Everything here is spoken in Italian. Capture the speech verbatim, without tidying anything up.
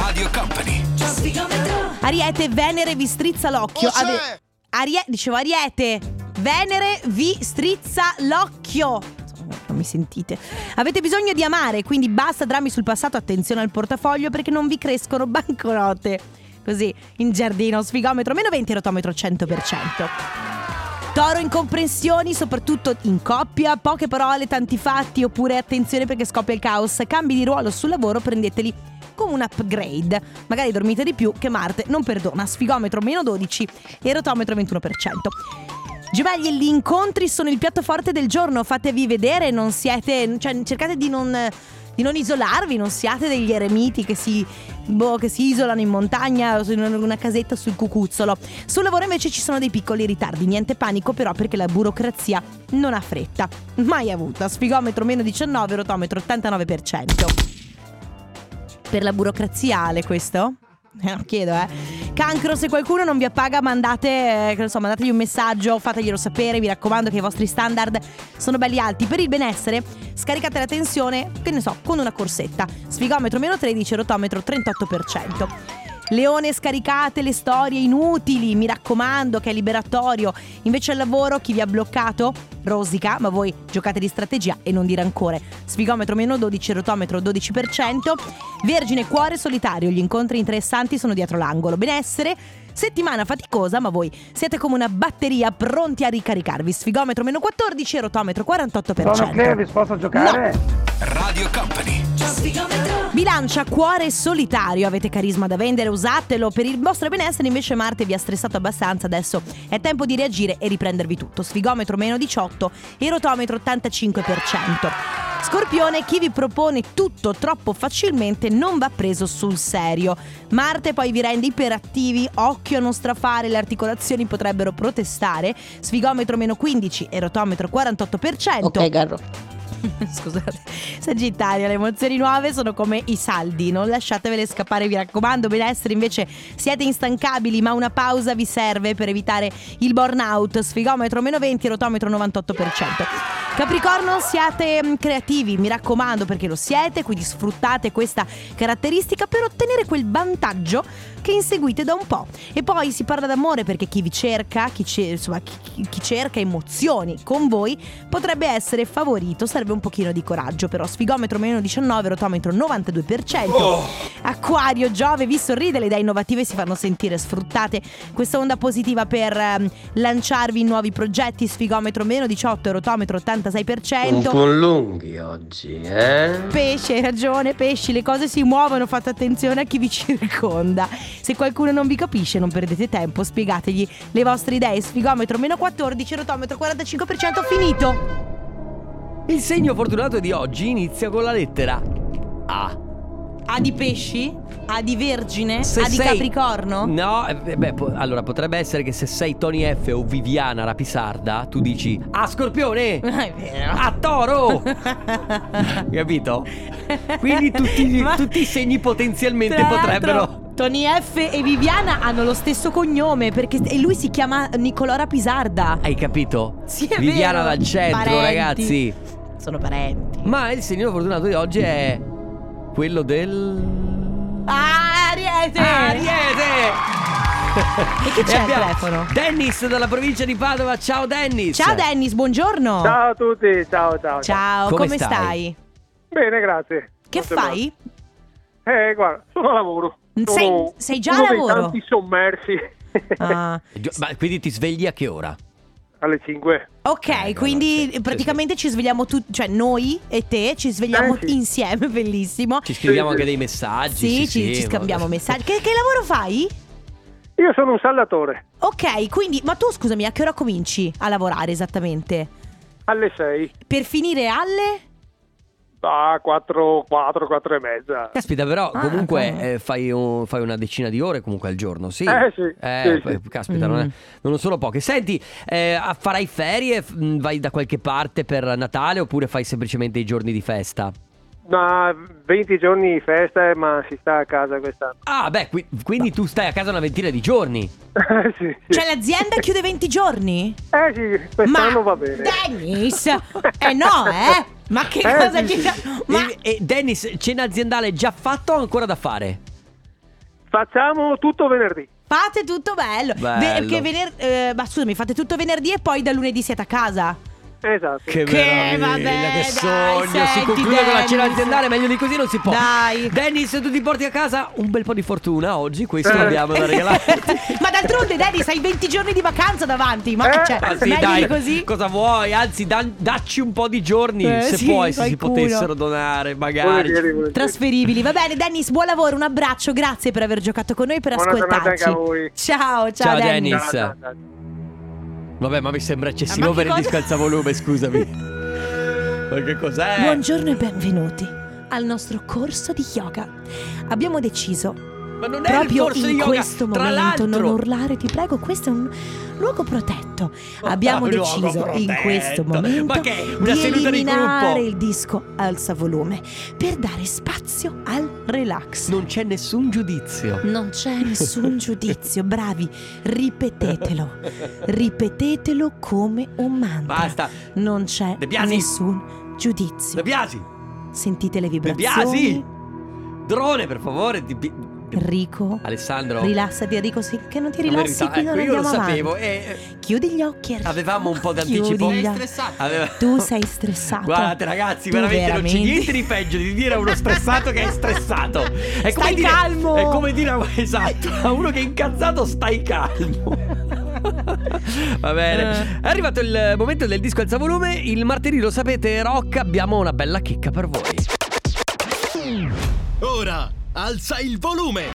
Radio Company. Ariete, Venere vi strizza l'occhio. Oh, c'è! Ave- Arie- Dicevo Ariete, Venere vi strizza l'occhio. Non mi sentite. Avete bisogno di amare, quindi basta drammi sul passato. Attenzione al portafoglio perché non vi crescono banconote così in giardino. Sfigometro meno venti, rotometro cento per cento. Toro, incomprensioni soprattutto in coppia, poche parole, tanti fatti, oppure attenzione perché scoppia il caos. Cambi di ruolo sul lavoro, prendeteli come un upgrade. Magari dormite di più che Marte non perdona. Sfigometro meno dodici e rotometro ventuno per cento. Gemelli, gli incontri sono il piatto forte del giorno. Fatevi vedere, non siete, cioè cercate di non, di non isolarvi, non siate degli eremiti che si, boh, che si isolano in montagna o in una casetta sul cucuzzolo. Sul lavoro invece ci sono dei piccoli ritardi, niente panico però perché la burocrazia non ha fretta, mai avuta. Sfigometro meno diciannove, rotometro ottantanove per cento. Per la burocrazia, Ale, questo? Eh, non chiedo, eh. Cancro, se qualcuno non vi appaga mandate, eh, che non so, mandategli un messaggio, fateglielo sapere, vi raccomando che i vostri standard sono belli alti. Per il benessere scaricate la tensione, che ne so, con una corsetta. Sfigometro meno tredici, rotometro trentotto per cento. Leone, scaricate le storie inutili, mi raccomando che è liberatorio. Invece al lavoro chi vi ha bloccato rosica, ma voi giocate di strategia e non di rancore. Sfigometro meno dodici, rotometro dodici per cento. Vergine, cuore solitario, gli incontri interessanti sono dietro l'angolo. Benessere, settimana faticosa, ma voi siete come una batteria pronti a ricaricarvi. Sfigometro meno quattordici, rotometro quarantotto per cento. Sono Clevis, posso giocare? No. Radio Company. Bilancia, cuore solitario, avete carisma da vendere, usatelo. Per il vostro benessere invece Marte vi ha stressato abbastanza, adesso è tempo di reagire e riprendervi tutto. Sfigometro meno diciotto e rotometro ottantacinque per cento. Scorpione, chi vi propone tutto troppo facilmente non va preso sul serio. Marte poi vi rende iperattivi, occhio a non strafare, le articolazioni potrebbero protestare. Sfigometro meno quindici e rotometro quarantotto per cento. Ok, Garro. Scusate. Sagittario, le emozioni nuove sono come i saldi, non lasciatevele scappare, vi raccomando. Benessere invece siete instancabili, ma una pausa vi serve per evitare il burnout. Sfigometro meno venti, rotometro novantotto per cento. Capricorno, siate creativi, mi raccomando, perché lo siete, quindi sfruttate questa caratteristica per ottenere quel vantaggio che inseguite da un po'. E poi si parla d'amore perché chi vi cerca, chi, ce- insomma, chi, chi cerca emozioni con voi potrebbe essere favorito. Serve un pochino di coraggio però. Sfigometro meno diciannove, rotometro novantadue per cento. Oh. Acquario, Giove vi sorride, le idee innovative si fanno sentire. Sfruttate questa onda positiva per um, lanciarvi in nuovi progetti. Sfigometro meno diciotto, rotometro ottantasei per cento. Un po' lunghi oggi, eh? Pesci, hai ragione, pesci, le cose si muovono, fate attenzione a chi vi circonda. Se qualcuno non vi capisce non perdete tempo, spiegategli le vostre idee. Sfigometro meno quattordici, rotometro quarantacinque per cento. Finito. Il segno fortunato di oggi inizia con la lettera A. A di pesci? A di vergine? Se A di sei... capricorno? No, eh, beh, po- allora potrebbe essere che se sei Tony F o Viviana Rapisarda tu dici A Scorpione, È vero. A Toro. Capito? Quindi tutti, Ma- tutti i segni potenzialmente Tra potrebbero... l'altro, Tony F e Viviana hanno lo stesso cognome perché e lui si chiama Nicolò Rapisarda. Hai capito? Sì, è Viviana vero. dal centro, Parenti. ragazzi. Sono parenti. Ma il segno fortunato di oggi è quello del... Ah, Ariete! Ariete! E chi c'è al abbiamo telefono? Dennis dalla provincia di Padova. Ciao Dennis. Ciao Dennis, buongiorno. Ciao a tutti, ciao ciao. Ciao, Come come, stai? stai? Bene, grazie. Che Molto fai? bene. Eh, guarda, sono a lavoro. Sono Sei- sei già a uno dei lavoro? tanti sommersi. Ah. Ma quindi ti svegli a che ora? Alle cinque. Ok, Eh, quindi sì, sì, praticamente ci svegliamo tutti, cioè noi e te ci svegliamo Eh, sì. insieme, bellissimo. Ci scriviamo Sì, anche sì. dei messaggi. Sì, Sì, ci, ci ma- scambiamo messaggi. Che, che lavoro fai? Io sono un saldatore. Ok, quindi, ma tu scusami, a che ora cominci a lavorare esattamente? Alle sei. Per finire alle? Ah, quattro, quattro, quattro e mezza. Caspita, però Ah, comunque ok. eh, fai, un- fai una decina di ore comunque al giorno, sì? Eh, sì, Eh, sì, poi, sì. caspita, non, è- Mm. non sono poche. Senti, eh, farai ferie? F- mh, Vai da qualche parte per Natale oppure fai semplicemente i giorni di festa? Ma venti giorni di festa, ma si sta a casa quest'anno. Ah, beh, qui- quindi tu stai a casa una ventina di giorni. Eh, sì, sì. Cioè l'azienda chiude venti giorni? Eh sì, quest'anno va bene. Dennis! Eh no, eh! Ma che Eh, cosa sì, ti... sì. Ma... E, e Dennis, cena aziendale già fatta o ancora da fare? Facciamo tutto venerdì. Fate tutto bello. Bello. Perché vener- eh, ma scusami, fate tutto venerdì e poi da lunedì siete a casa? Esatto. Che, Che meraviglia, vabbè, che dai, sogno. Si senti, conclude con la cena Dennis. aziendale, meglio di così non si può. Dai. Dennis, tu ti porti a casa un bel po' di fortuna oggi, questo Eh. abbiamo da regalarti. Ma d'altronde, Dennis, hai venti giorni di vacanza davanti. Ma Eh. cioè, Ma sì, meglio dai, di così? cosa vuoi? Anzi, da- dacci un po' di giorni, Eh, se sì, puoi, se si qualcuno. potessero donare, magari. Volentieri, volentieri. Trasferibili. Va bene, Dennis, buon lavoro, un abbraccio, grazie per aver giocato con noi e per Buona giornata ascoltarci. anche a voi. Ciao, ciao, Ciao, Dennis. Dennis. Ciao, ciao, ciao. Vabbè, ma mi sembra Ma eccessivo che per il cosa? disco alza volume, scusami. Ma che cos'è? Buongiorno e benvenuti al nostro corso di yoga. Abbiamo deciso Ma non è il proprio corso di in yoga, questo tra momento l'altro. non urlare, ti prego, questo è un luogo protetto. Abbiamo Ah, luogo deciso in protetto. questo momento Ma che è? Una di seduta di eliminare gruppo? il disco alza volume per dare spazio al relax. Non c'è nessun giudizio. Non c'è nessun giudizio, bravi, ripetetelo, ripetetelo come un mantra. Basta. Non c'è De Biasi. nessun giudizio. De Biasi. Sentite le De vibrazioni. Biasi. Drone, per favore. Di- di- Enrico, Alessandro. rilassati Enrico, sì, che non ti Non rilassi merita- qui, non ecco, io lo andiamo sapevo. avanti. E Chiudi gli occhi, Enrico. avevamo un po' d'anticipo. Chiudi gli Sei occhi. stressato. Aveva- Tu sei stressato. Guardate ragazzi, Tu veramente, non c'è veramente. niente di peggio di dire a uno stressato che è stressato. È Stai dire, calmo. È come dire a- esatto, a uno che è incazzato stai calmo. Va bene. Eh. È arrivato il momento del disco alza volume. Il martedì, lo sapete, rock, abbiamo una bella chicca per voi. Ora alza il volume.